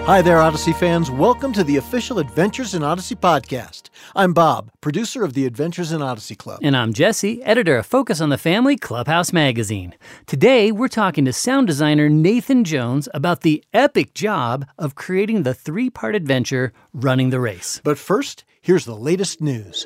Hi there, Odyssey fans. Welcome to the official Adventures in Odyssey podcast. I'm Bob, producer of the Adventures in Odyssey Club. And I'm Jesse, editor of Focus on the Family Clubhouse magazine. Today, we're talking to sound designer Nathan Jones about the epic job of creating the three-part adventure, Running the Race. But first, here's the latest news.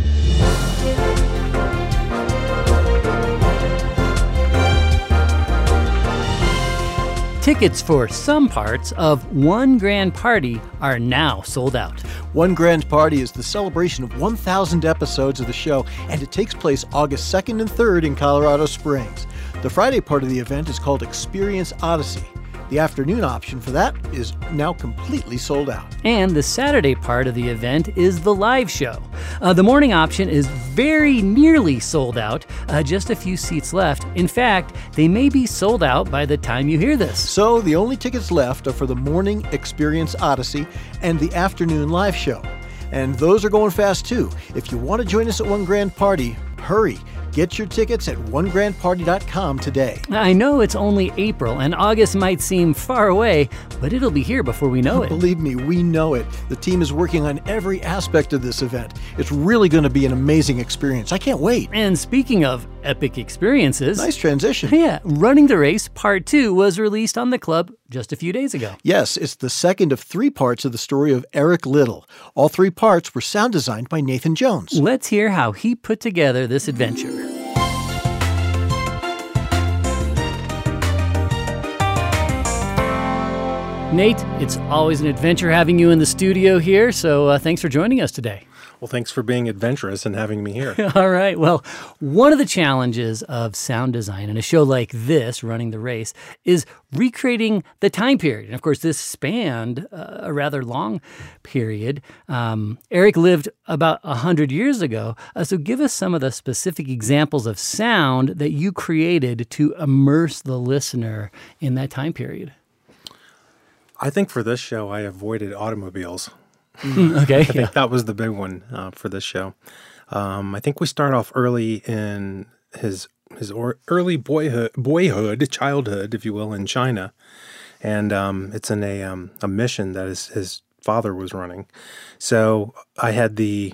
Tickets for some parts of One Grand Party are now sold out. One Grand Party is the celebration of 1,000 episodes of the show, and it takes place August 2nd and 3rd in Colorado Springs. The Friday part of the event is called Experience Odyssey. The afternoon option for that is now completely sold out. And the Saturday part of the event is the live show. The morning option is very nearly sold out, just a few seats left. In fact, they may be sold out by the time you hear this. So the only tickets left are for the morning Experience Odyssey and the afternoon live show. And those are going fast too. If you want to join us at One Grand Party, hurry. Get your tickets at onegrandparty.com today. I know it's only April and August might seem far away, but it'll be here before we know it. Believe me, we know it. The team is working on every aspect of this event. It's really going to be an amazing experience. I can't wait. And speaking of epic experiences... Nice transition. Yeah, Running the Race Part 2 was released on the club just a few days ago. Yes, it's the second of three parts of the story of Eric Little. All three parts were sound designed by Nathan Jones. Let's hear how he put together this adventure. Nate, it's always an adventure having you in the studio here, so thanks for joining us today. Well, thanks for being adventurous and having me here. All right. Well, one of the challenges of sound design in a show like this, Running the Race, is recreating the time period. And of course, this spanned a rather long period. Eric lived about 100 years ago. So give us some of the specific examples of sound that you created to immerse the listener in that time period. I think for this show, I avoided automobiles. Okay. I think that was the big one for this show. I think we start off early in his early childhood, if you will, in China. And it's in a mission that his father was running. So I had the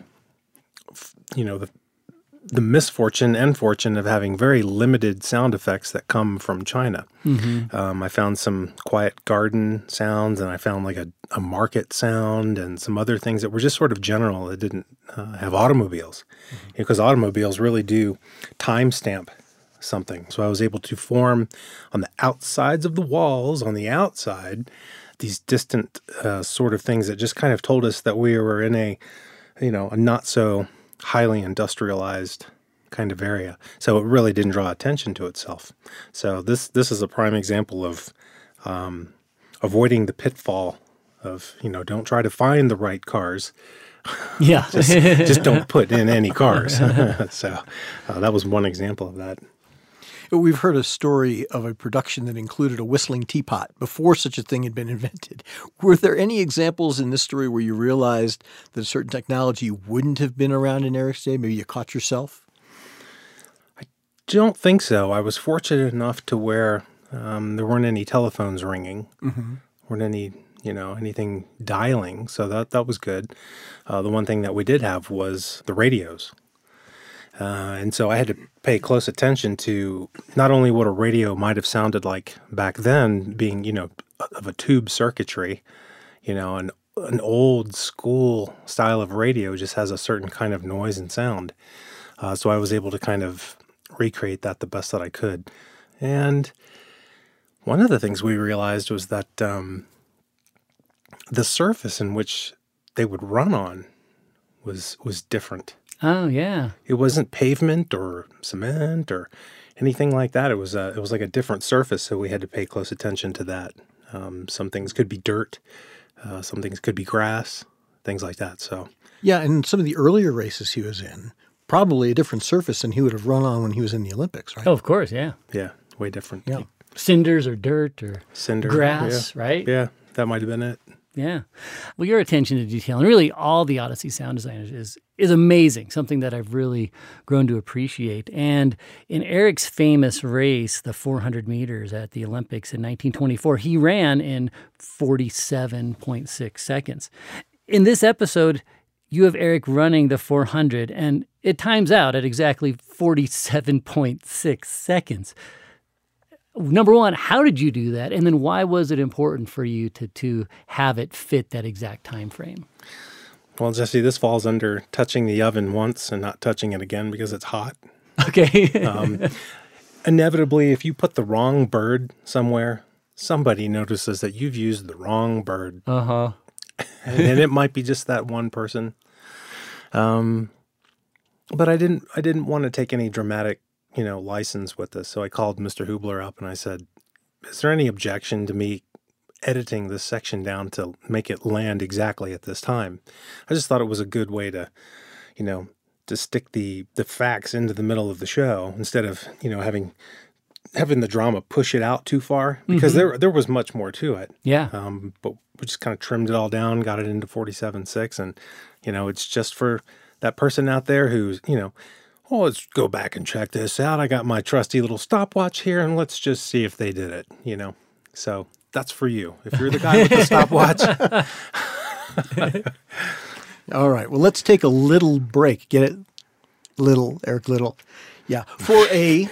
misfortune and fortune of having very limited sound effects that come from China. Mm-hmm. I found some quiet garden sounds, and I found like a market sound and some other things that were just sort of general that didn't have automobiles, because automobiles really do timestamp something. So I was able to form on the outsides of the walls, on the outside, these distant sort of things that just kind of told us that we were in a not so highly industrialized kind of area. So it really didn't draw attention to itself. So this is a prime example of avoiding the pitfall of, don't try to find the right cars. Yeah. just don't put in any cars. So that was one example of that. We've heard a story of a production that included a whistling teapot before such a thing had been invented. Were there any examples in this story where you realized that a certain technology wouldn't have been around in Eric's day? Maybe you caught yourself? I don't think so. I was fortunate enough to where there weren't any telephones ringing, weren't any, anything dialing. So that was good. The one thing that we did have was the radios. And so I had to pay close attention to not only what a radio might have sounded like back then, being, of a tube circuitry, an old school style of radio just has a certain kind of noise and sound. So I was able to kind of recreate that the best that I could. And one of the things we realized was that the surface in which they would run on was different. Oh, yeah. It wasn't pavement or cement or anything like that. It was like a different surface, so we had to pay close attention to that. Some things could be dirt, some things could be grass, things like that. So yeah, and some of the earlier races he was in, probably a different surface than he would have run on when he was in the Olympics, right? Oh, of course, yeah. Yeah, way different. Yeah. Cinders or dirt or cinder, grass, right? Yeah, that might have been it. Yeah. Well, your attention to detail and really all the Odyssey sound design is amazing, something that I've really grown to appreciate. And in Eric's famous race, the 400 meters at the Olympics in 1924, he ran in 47.6 seconds. In this episode, you have Eric running the 400, and it times out at exactly 47.6 seconds. Number one, how did you do that? And then why was it important for you to have it fit that exact time frame? Well, Jesse, this falls under touching the oven once and not touching it again because it's hot. Okay. Inevitably, if you put the wrong bird somewhere, somebody notices that you've used the wrong bird. Uh-huh. And it might be just that one person. But I didn't want to take any dramatic, license with this. So I called Mr. Hubler up and I said, is there any objection to me editing this section down to make it land exactly at this time? I just thought it was a good way to, to stick the facts into the middle of the show instead of, having the drama push it out too far because there was much more to it. Yeah. But we just kind of trimmed it all down, got it into 47.6, and, it's just for that person out there who's, let's go back and check this out. I got my trusty little stopwatch here, and let's just see if they did it, So that's for you. If you're the guy with the stopwatch. All right. Well, let's take a little break. Get it? Little, Eric Little. Yeah. For a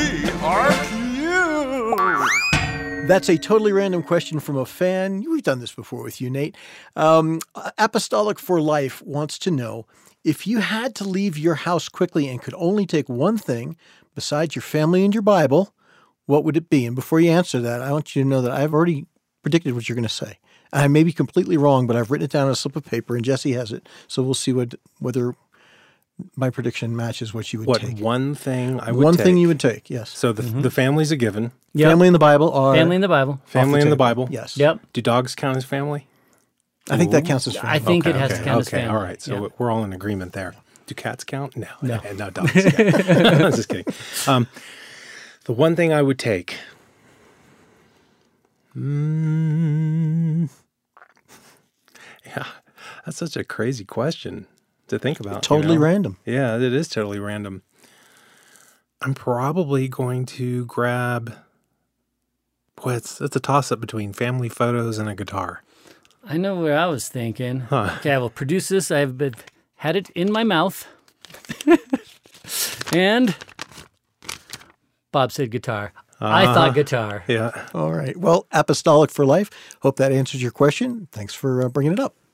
TRQ. That's a totally random question from a fan. We've done this before with you, Nate. Apostolic for Life wants to know, if you had to leave your house quickly and could only take one thing besides your family and your Bible, what would it be? And before you answer that, I want you to know that I've already predicted what you're going to say. I may be completely wrong, but I've written it down on a slip of paper, and Jesse has it. So we'll see whether my prediction matches what you would take. What one thing I would take? One thing you would take, yes. So the family's a given. Yep. Family and the Bible are... Family and the Bible. Family and the Bible. Yes. Yep. Do dogs count as family? I think that counts as family. I think it has to count as family. All right. So we're all in agreement there. Do cats count? No. No. No dogs. Yeah. I'm just kidding. The one thing I would take... Yeah, that's such a crazy question to think about. Totally random. Yeah, it is totally random. I'm probably going to grab... Boy, it's a toss-up between family photos and a guitar. I know where I was thinking. Huh. Okay, I will produce this. I've had it in my mouth. And Bob said guitar. I thought guitar. Yeah. All right. Well, Apostolic for Life. Hope that answers your question. Thanks for bringing it up.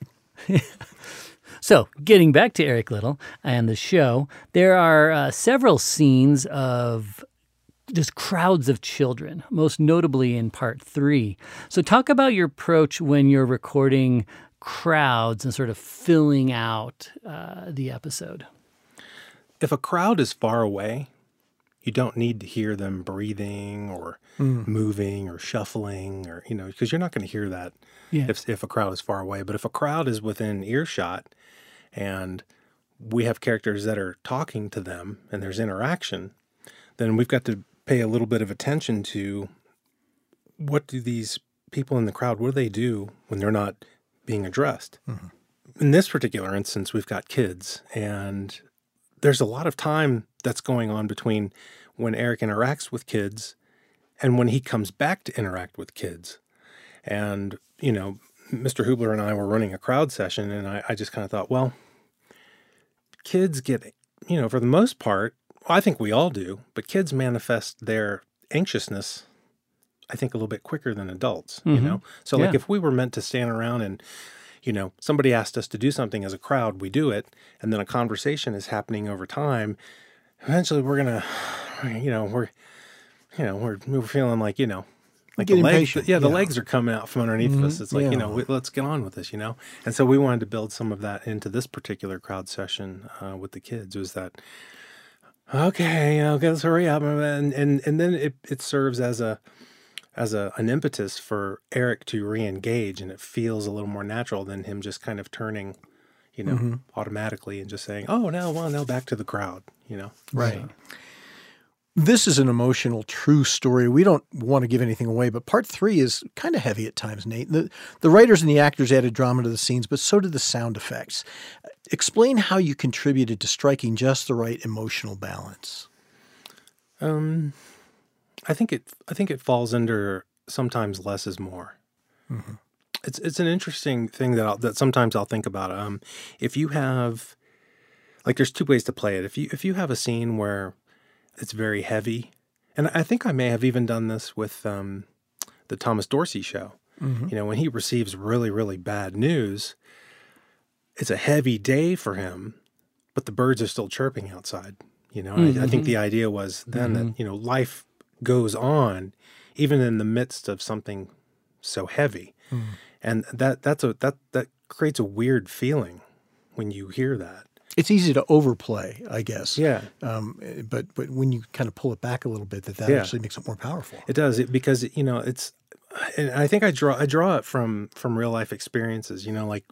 So, getting back to Eric Little and the show, there are several scenes of just crowds of children, most notably in part 3. So talk about your approach when you're recording crowds and sort of filling out the episode. If a crowd is far away, you don't need to hear them breathing or moving or shuffling or, because you're not going to hear that if a crowd is far away. But if a crowd is within earshot and we have characters that are talking to them and there's interaction, then we've got to pay a little bit of attention to what do these people in the crowd, what do they do when they're not being addressed? Mm-hmm. In this particular instance, we've got kids, and there's a lot of time that's going on between when Eric interacts with kids and when he comes back to interact with kids. And, Mr. Hubler and I were running a crowd session, and I just kind of thought, well, kids get, for the most part, I think we all do, but kids manifest their anxiousness, I think, a little bit quicker than adults, So like if we were meant to stand around and, somebody asked us to do something as a crowd, we do it, and then a conversation is happening over time, eventually we're going to, we're feeling like, like the legs, the legs are coming out from underneath us. It's like, let's get on with this, And so we wanted to build some of that into this particular crowd session with the kids. It was that, okay, let's hurry up, and then it serves as an impetus for Eric to re-engage, and it feels a little more natural than him just kind of turning, automatically and just saying, "Oh, now back to the crowd," Right. This is an emotional, true story. We don't want to give anything away, but part 3 is kind of heavy at times, Nate. The writers and the actors added drama to the scenes, but so did the sound effects. Explain how you contributed to striking just the right emotional balance. I think it falls under sometimes less is more. Mm-hmm. It's an interesting thing that sometimes I'll think about. If you have, like, there's 2 ways to play it. If you have a scene where it's very heavy, and I think I may have even done this with the Thomas Dorsey show. Mm-hmm. You know, when he receives really, really bad news, it's a heavy day for him, but the birds are still chirping outside. You know, I think the idea was then that, you know, life goes on even in the midst of something so heavy. And that creates a weird feeling when you hear that. It's easy to overplay, I guess. Yeah. But when you kind of pull it back a little bit, that actually makes it more powerful. It does. Because, you know, it's, and I think I draw it from real life experiences, you know, like,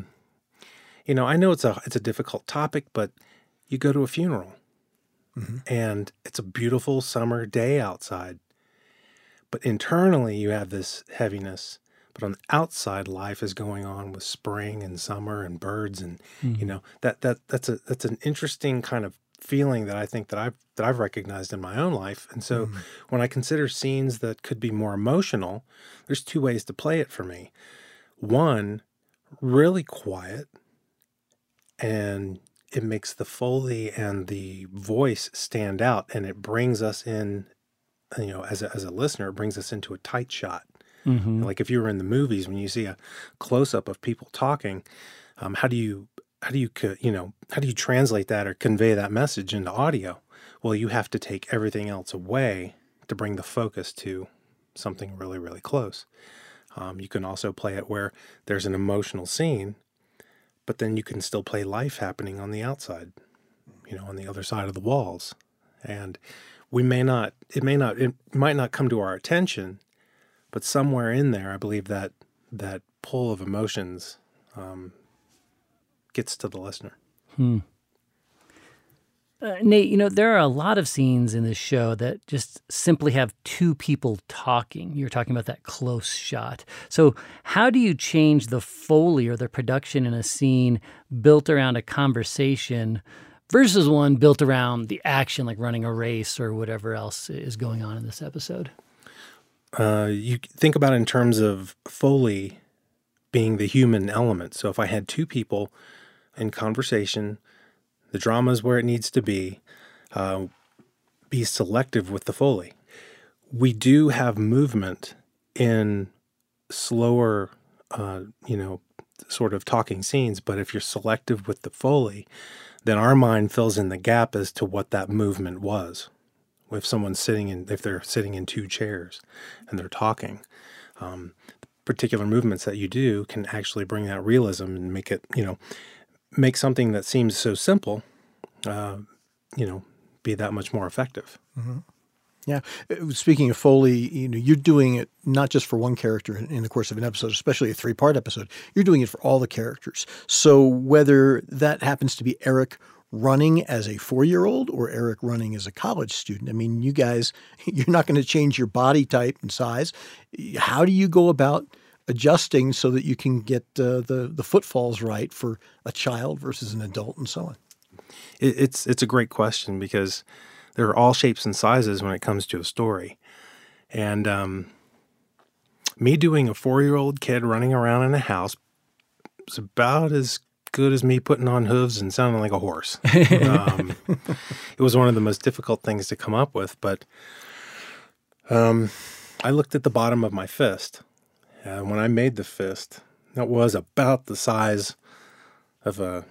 you know, I know it's a difficult topic, but you go to a funeral and it's a beautiful summer day outside, but internally you have this heaviness. But on the outside, life is going on with spring and summer and birds, and you know that's an interesting kind of feeling that I think that I've recognized in my own life. And so when I consider scenes that could be more emotional, there's 2 ways to play it for me. One, really quiet, and it makes the Foley and the voice stand out, and it brings us in, you know, as a listener, it brings us into a tight shot. Mm-hmm. Like if you were in the movies, when you see a close up of people talking, how do you translate that or convey that message into audio? Well, you have to take everything else away to bring the focus to something really, really close. You can also play it where there's an emotional scene, but then you can still play life happening on the outside, you know, on the other side of the walls. And it might not come to our attention, but somewhere in there, I believe that pull of emotions gets to the listener. Nate, you know, there are a lot of scenes in this show that just simply have 2 people talking. You're talking about that close shot. So how do you change the Foley or the production in a scene built around a conversation versus one built around the action, like running a race or whatever else is going on in this episode? You think about it in terms of Foley being the human element. So if I had 2 people in conversation, the drama is where it needs to be selective with the Foley. We do have movement in slower, sort of talking scenes, but if you're selective with the Foley, then our mind fills in the gap as to what that movement was. If they're sitting in 2 chairs and they're talking, particular movements that you do can actually bring that realism and make it, you know, make something that seems so simple, be that much more effective. Mm-hmm. Yeah. Speaking of Foley, you know, you're doing it not just for one character in the course of an episode, especially a 3-part episode. You're doing it for all the characters. So whether that happens to be Eric running as a 4-year-old or Eric running as a college student, I mean, you guys, you're not going to change your body type and size. How do you go about adjusting so that you can get the footfalls right for a child versus an adult and so on? It's a great question because there are all shapes and sizes when it comes to a story. And me doing a 4-year-old kid running around in a house is about as good as me putting on hooves and sounding like a horse. It was one of the most difficult things to come up with, but I looked at the bottom of my fist. When I made the fist, that was about the size of a,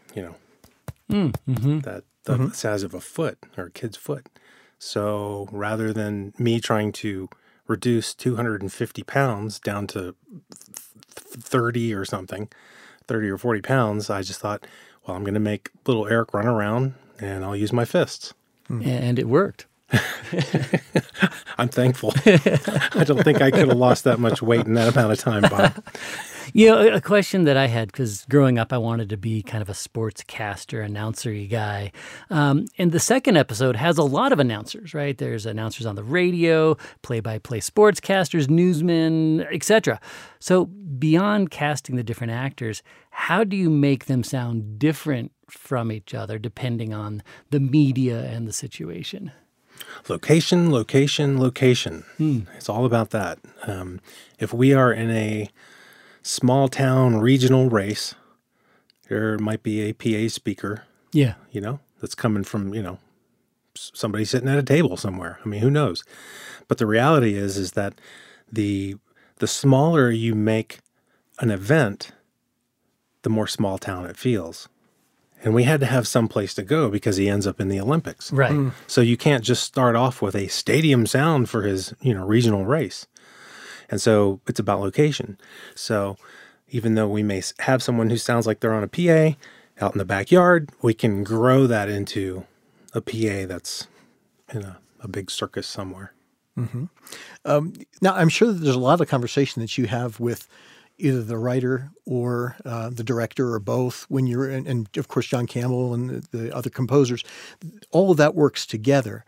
the size of a foot or a kid's foot. So rather than me trying to reduce 250 pounds down to 30 or something, 30 or 40 pounds, I just thought, well, I'm going to make little Eric run around and I'll use my fists. And it worked. I'm thankful. I don't think I could have lost that much weight in that amount of time, Bob. You know, a question that I had, because growing up, I wanted to be kind of a sportscaster, announcer-y guy. And the second episode has a lot of announcers, right? There's announcers on the radio, play-by-play sportscasters, newsmen, etc. So beyond casting the different actors, how do you make them sound different from each other depending on the media and the situation? Location, location, location. It's all about that. If we are in a small town regional race, there might be a PA speaker, that's coming from, somebody sitting at a table somewhere. I mean, who knows? But the reality is that the smaller you make an event, the more small town it feels. And we had to have some place to go because he ends up in the Olympics. Right. So you can't just start off with a stadium sound for his, regional race. And so it's about location. So even though we may have someone who sounds like they're on a PA out in the backyard, we can grow that into a PA that's in a big circus somewhere. Mm-hmm. Now, I'm sure that there's a lot of conversation that you have with either the writer or the director or both when you're, and of course, John Campbell and the other composers. All of that works together.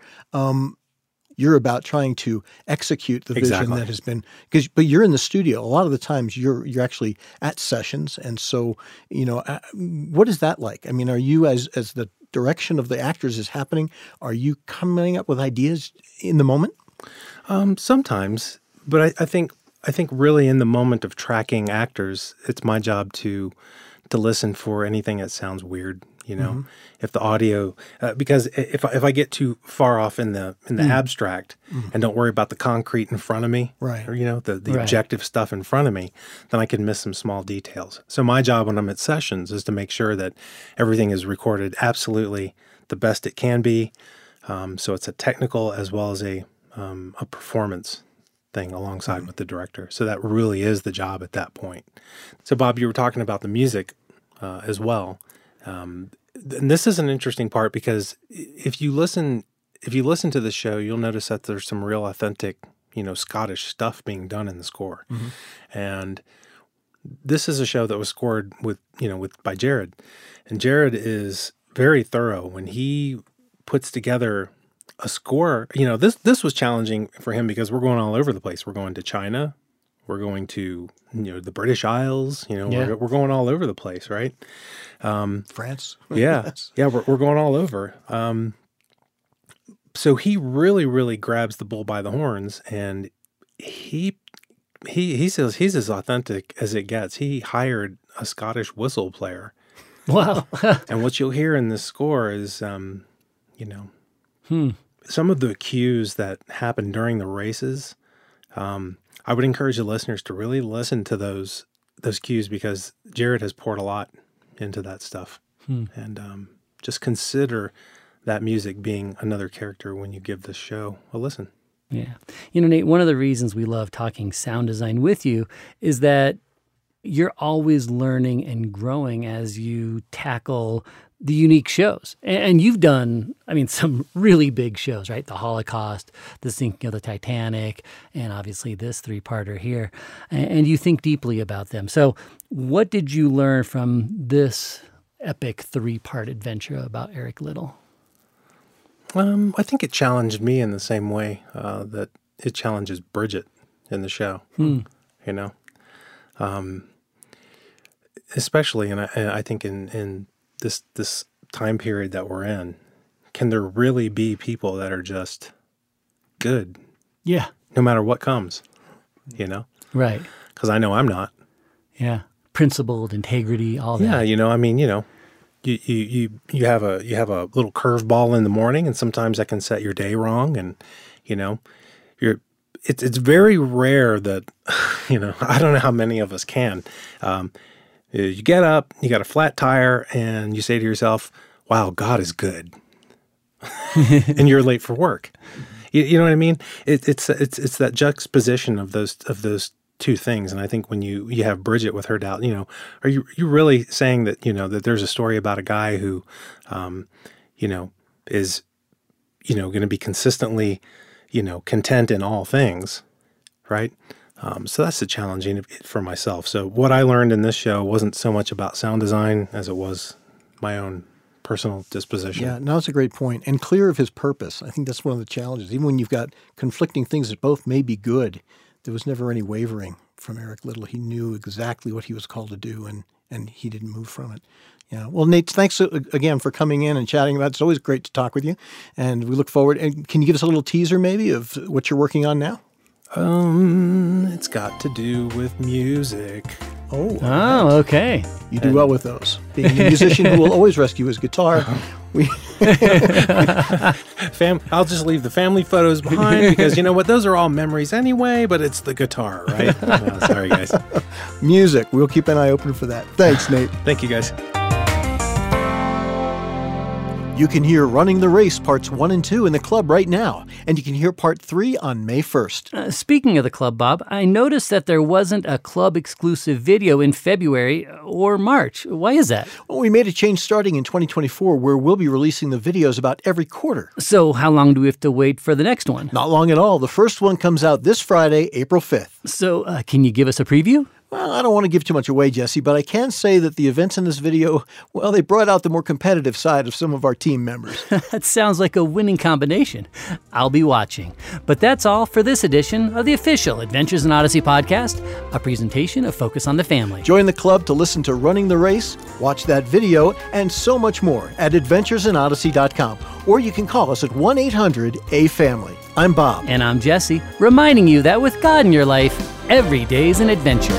You're about trying to execute the vision that has been, but you're in the studio. A lot of the times you're actually at sessions. And so, what is that like? I mean, are you, as the direction of the actors is happening, are you coming up with ideas in the moment? Sometimes, but I think really in the moment of tracking actors, it's my job to listen for anything that sounds weird. Mm-hmm. If the audio, because if I get too far off in the abstract and don't worry about the concrete in front of me, right, or the objective stuff in front of me, then I can miss some small details. So my job when I'm at sessions is to make sure that everything is recorded absolutely the best it can be. So it's a technical as well as a performance thing alongside with the director. So that really is the job at that point. So Bob, you were talking about the music as well. And this is an interesting part because if you listen to the show, you'll notice that there's some real authentic, Scottish stuff being done in the score. Mm-hmm. And this is a show that was scored by Jared. And Jared is very thorough when he puts together a score. This was challenging for him because we're going all over the place. We're going to China. We're going to, the British Isles, we're going all over the place, right? France. Yeah. Yeah. We're going all over. So he really, really grabs the bull by the horns, and he says he's as authentic as it gets. He hired a Scottish whistle player. Wow. And what you'll hear in this score is, some of the cues that happen during the races, I would encourage the listeners to really listen to those cues because Jared has poured a lot into that stuff. And just consider that music being another character when you give this show a listen. Yeah. Nate, one of the reasons we love talking sound design with you is that you're always learning and growing as you tackle the unique shows. And you've done, some really big shows, right? The Holocaust, the sinking of the Titanic, and obviously this 3-parter here. And you think deeply about them. So what did you learn from this epic 3-part adventure about Eric Liddell? I think it challenged me in the same way that it challenges Bridget in the show, especially, and I think in this time period that we're in, can there really be people that are just good? Yeah. No matter what comes, Right. Because I know I'm not. Yeah. Principled, integrity, all that. Yeah. You have a little curveball in the morning, and sometimes that can set your day wrong. And, it's very rare that, I don't know how many of us can. You get up, you got a flat tire, and you say to yourself, wow, God is good. And you're late for work. You know what I mean? It's that juxtaposition of those two things. And I think when you have Bridget with her doubt, are you really saying that, that there's a story about a guy who, is, going to be consistently, content in all things, right? So that's the challenging for myself. So what I learned in this show wasn't so much about sound design as it was my own personal disposition. Yeah, no, that's a great point. And clear of his purpose. I think that's one of the challenges. Even when you've got conflicting things that both may be good, there was never any wavering from Eric Liddell. He knew exactly what he was called to do, and he didn't move from it. Yeah. Well, Nate, thanks again for coming in and chatting about it. It's always great to talk with you, and we look forward. And can you give us a little teaser maybe of what you're working on now? It's got to do with music. Oh, okay. You do well with those. Being a musician who will always rescue his guitar. I'll just leave the family photos behind because you know what? Those are all memories anyway, but it's the guitar, right? Sorry, guys. Music. We'll keep an eye open for that. Thanks, Nate. Thank you, guys. You can hear Running the Race Parts 1 and 2 in the club right now, and you can hear Part 3 on May 1st. Speaking of the club, Bob, I noticed that there wasn't a club-exclusive video in February or March. Why is that? Well, we made a change starting in 2024 where we'll be releasing the videos about every quarter. So how long do we have to wait for the next one? Not long at all. The first one comes out this Friday, April 5th. So can you give us a preview? Well, I don't want to give too much away, Jesse, but I can say that the events in this video, well, they brought out the more competitive side of some of our team members. That sounds like a winning combination. I'll be watching. But that's all for this edition of the official Adventures in Odyssey podcast, a presentation of Focus on the Family. Join the club to listen to Running the Race, watch that video, and so much more at adventuresinodyssey.com. Or you can call us at 1-800-A-FAMILY. I'm Bob. And I'm Jesse, reminding you that with God in your life, every day's an adventure.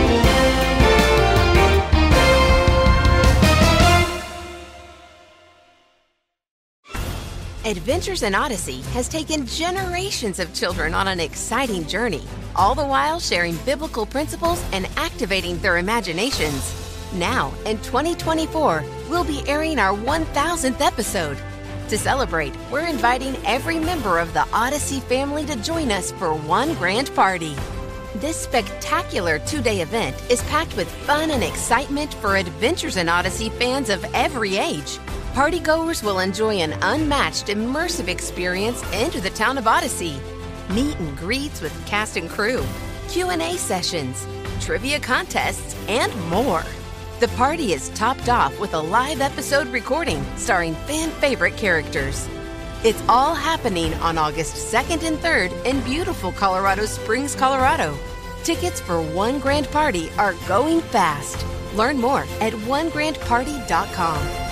Adventures in Odyssey has taken generations of children on an exciting journey, all the while sharing biblical principles and activating their imaginations. Now, in 2024, we'll be airing our 1000th episode. To celebrate, we're inviting every member of the Odyssey family to join us for one grand party. This spectacular 2-day event is packed with fun and excitement for Adventures in Odyssey fans of every age. Partygoers will enjoy an unmatched immersive experience into the town of Odyssey. Meet and greets with cast and crew, Q&A sessions, trivia contests, and more. The party is topped off with a live episode recording starring fan-favorite characters. It's all happening on August 2nd and 3rd in beautiful Colorado Springs, Colorado. Tickets for One Grand Party are going fast. Learn more at onegrandparty.com.